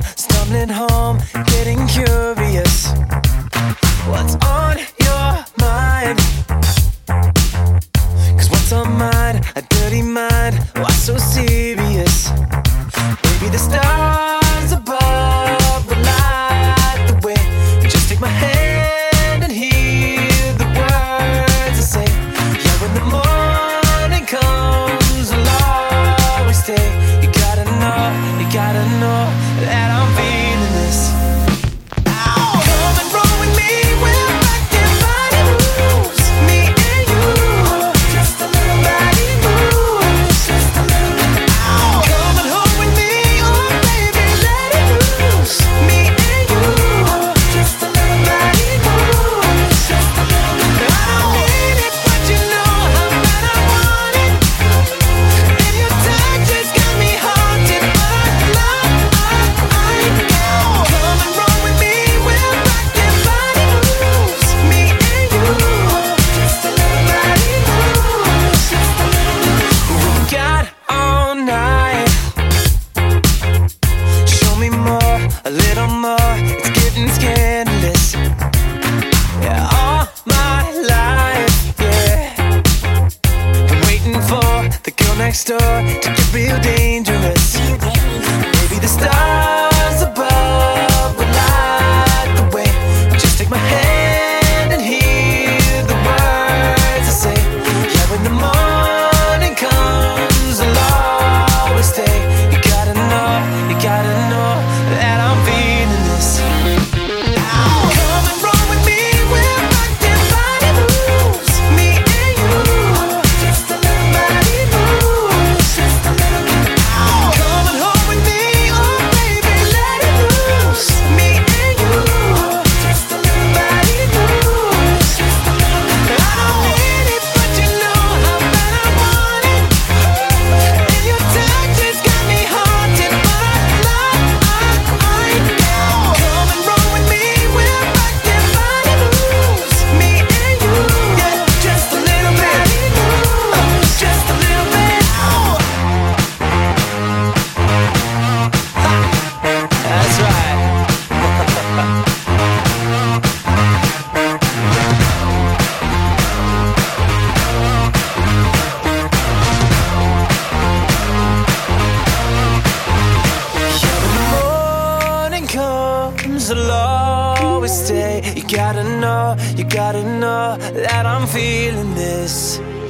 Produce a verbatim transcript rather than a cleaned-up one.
stumbling home, getting curious. What's on your mind? Cause what's on mine, a dirty mind, why so serious? Maybe the stars above will light the way. You just take my hand and hear the words I say. Yeah, when the morning comes, I'll always stay. You gotta know, you gotta know that I'm feeling this. Come and roll with me, we'll rock your body moves. Me and you, just a little body moves, just a little bit. Come and hold with me, oh baby, let it loose. Me and you, just a little body moves, just a little bit. I don't need it, but you know how bad I want it. And your touch has got me haunted, but I love, I, I know. Come and roll with me, we'll rock your body moves. Me and you, just a little body moves, just a little bit. We got all night. Show me more, a little more. It's getting scandalous. Yeah, all my life, yeah. I'm waiting for the girl next door to get real dangerous. Maybe the stars above will light the way. Just take my hand and hear the words I say. Yeah, when the morning comes, I'll always stay. You gotta know, you gotta know that I'm feeling this. Come and roll with me, we'll rock your body moves. Me and you, just a little body moves, just a little bit. Come and hold with me, oh baby, let it loose. Me and you, just a little body moves, just a little bit. I don't need it, but you know how bad I want it. And your touch has got me haunted, but I love, I, I know. Come and roll with me, we'll rock your body moves. Me and you, yeah, just a little bit, uh, just a little bit. That's right. When the morning comes, I'll always stay. You gotta know, you gotta know that I'm feeling this.